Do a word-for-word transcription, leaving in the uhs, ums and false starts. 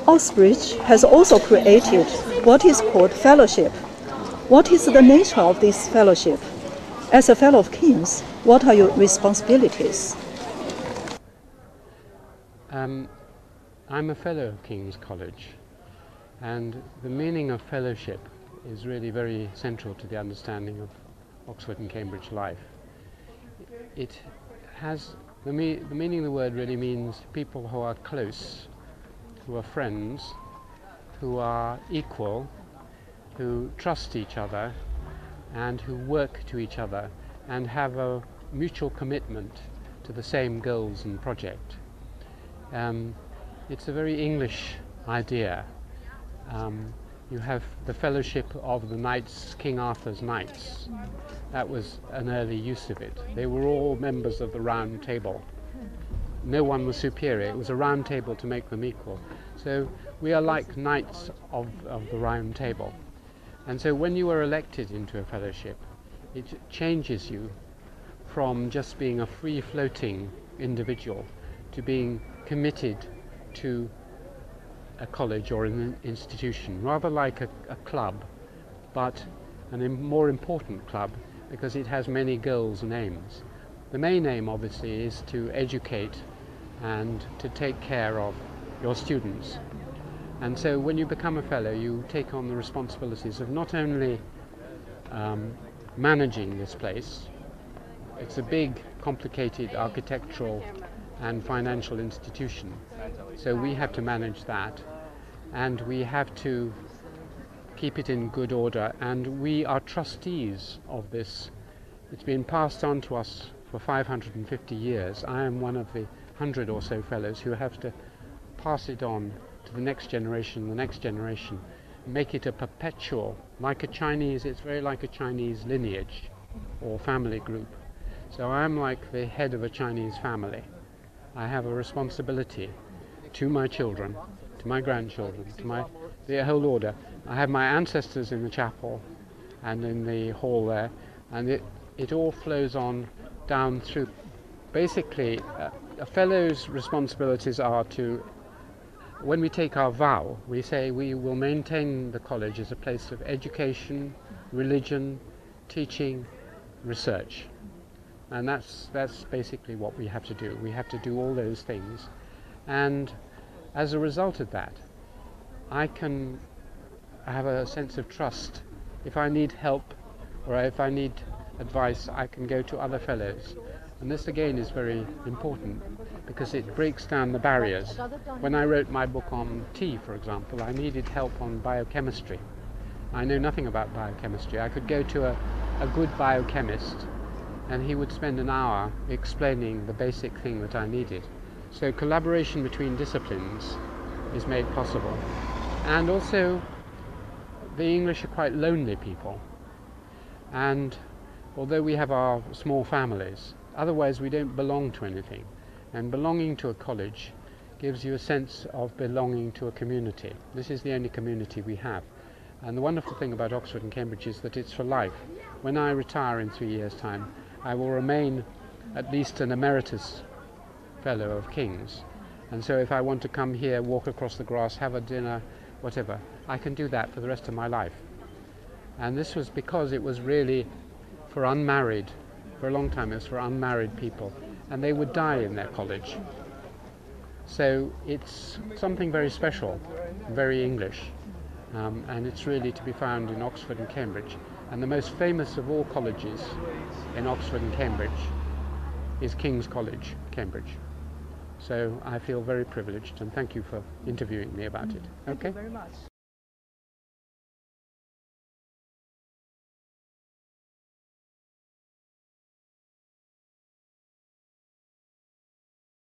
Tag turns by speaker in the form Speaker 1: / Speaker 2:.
Speaker 1: Oxbridge has also created what is called fellowship. What is the nature of this fellowship? As a Fellow of King's, what are your responsibilities?
Speaker 2: Um, I'm a Fellow of King's College, and the meaning of fellowship is really very central to the understanding of Oxford and Cambridge life. It has, the, me the meaning of the word really means people who are close, who are friends, who are equal, who trust each other, and who work to each other and have a mutual commitment to the same goals and project. Um, it's a very English idea. Um, you have the fellowship of the knights, King Arthur's knights. That was an early use of it. They were all members of the Round Table. No one was superior. It was a round table to make them equal. So we are like knights of, of the Round Table. And so when you are elected into a fellowship, it changes you from just being a free-floating individual to being committed to a college or an institution, rather like a, a club, but a im- more important club because it has many goals and aims. The main aim, obviously, is to educate and to take care of your students. And so when you become a fellow, you take on the responsibilities of not only um, managing this place. It's a big, complicated architectural and financial institution. So we have to manage that, and we have to keep it in good order, and we are trustees of this. It's been passed on to us for five hundred fifty years. I am one of the hundred or so fellows who have to pass it on to the next generation, the next generation, make it a perpetual, like a Chinese, it's very like a Chinese lineage or family group. So I'm like the head of a Chinese family. I have a responsibility to my children, to my grandchildren, to my the whole order. I have my ancestors in the chapel and in the hall there, and it, it all flows on down through. Basically, uh, a fellow's responsibilities are to, when we take our vow, we say we will maintain the college as a place of education, religion, teaching, research. And that's, that's basically what we have to do. We have to do all those things. And as a result of that, I can have a sense of trust. If I need help or if I need advice, I can go to other fellows. And this again is very important because it breaks down the barriers. When I wrote my book on tea, for example, I needed help on biochemistry. I know nothing about biochemistry. I could go to a, a good biochemist and he would spend an hour explaining the basic thing that I needed. So collaboration between disciplines is made possible. And also, the English are quite lonely people. And although we have our small families, otherwise we don't belong to anything. And belonging to a college gives you a sense of belonging to a community. This is the only community we have. And the wonderful thing about Oxford and Cambridge is that it's for life. When I retire in three years' time, I will remain at least an emeritus Fellow of King's. And so if I want to come here, walk across the grass, have a dinner, whatever, I can do that for the rest of my life. And this was because it was really for unmarried, for a long time it was for unmarried people, and they would die in their college. So it's something very special, very English, um, and it's really to be found in Oxford and Cambridge. And the most famous of all colleges in Oxford and Cambridge is King's College, Cambridge. So I feel very privileged, and thank you for interviewing me about it. Okay?
Speaker 1: Thank you very much.